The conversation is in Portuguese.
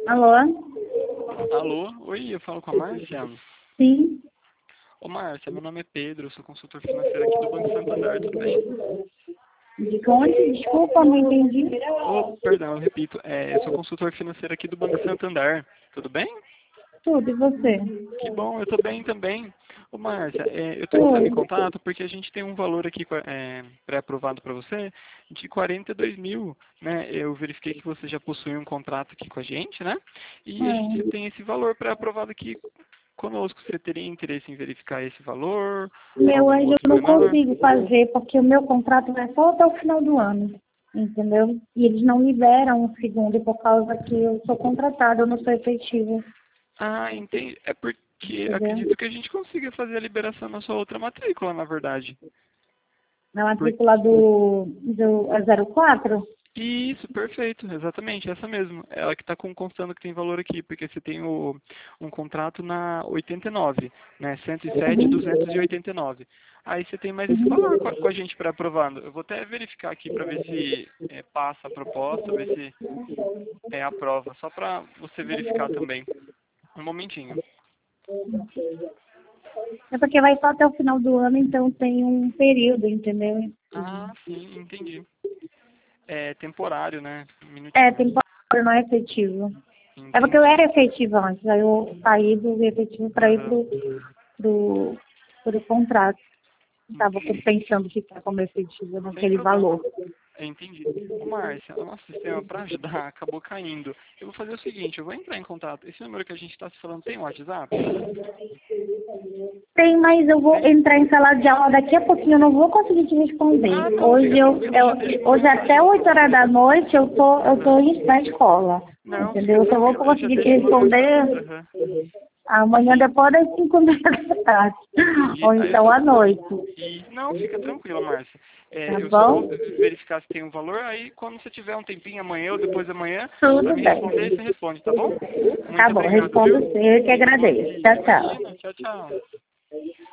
Alô? Alô? Oi, eu falo com a Márcia. Sim. Ô Márcia, meu nome é Pedro, eu sou consultor financeiro aqui do Banco Santander, tudo bem? De onde? Desculpa, não entendi. Oh, perdão, eu repito, eu sou consultor financeiro aqui do Banco Santander, tudo bem? Tudo, e você? Que bom, eu tô bem também. Ô Márcia, eu tô entrando Oi. em contato porque a gente tem um valor aqui pré-aprovado para você de 42 mil, né? Eu verifiquei que você já possui um contrato aqui com a gente, né? E a gente É. tem esse valor pré-aprovado aqui conosco. Você teria interesse em verificar esse valor ou Meu algum anjo, outro eu não menor? consigo fazer porque o meu contrato vai só até o final do ano, entendeu? E eles não liberam o segundo por causa que eu sou contratada, eu não sou efetiva, Ah, entendi. É porque entendeu? acredito que a gente consiga fazer a liberação na sua outra matrícula, na verdade. Na Por- matrícula do 04? Isso, perfeito, exatamente, essa mesmo. Ela que está constando que tem valor aqui, porque você tem um contrato na 89, né? 107, Uhum. 289. Aí você tem mais esse valor Uhum. com a gente pré-aprovado. Eu vou até verificar aqui para ver se passa a proposta, ver se aprova, só para você verificar também. Um momentinho. É porque vai só até o final do ano, então tem um período, entendeu? Ah, sim, entendi. É temporário, né? Um É, minutinho. temporário, não é efetivo. É porque eu Entendi. era efetiva antes, aí eu saí do efetivo para ir Aham. pro contrato. Estava Entendi. pensando ficar como efetiva Sem naquele problema. valor. Entendi. Ô, Márcia, o nosso sistema, para ajudar, acabou caindo. Eu vou fazer o seguinte, eu vou entrar em contato. Esse número que a gente está se falando tem WhatsApp? Tem, mas eu vou Tem? entrar em sala de aula daqui a pouquinho, eu não vou conseguir te responder. Ah, não, Hoje fica tranquilo, já deixa o hoje número até aqui. 8 horas da noite eu tô Aham. na escola. Não, fica Entendeu? Eu só vou tranquilo, eu já conseguir te deixo o número. responder Aham. amanhã Sim, depois das 5 da tarde. entendi. Ou Aí eu então só. à noite. Não, fica tranquila, Márcia. Tá Eu só vou bom? verificar se tem um valor, aí quando você tiver um tempinho amanhã ou depois da manhã, para Tudo me bem. responder, você responde, tá bom? Tá Muito bom, obrigado, respondo viu? sim. Eu que Bom agradeço. dia. Tchau, tchau. Imagina. Tchau, tchau.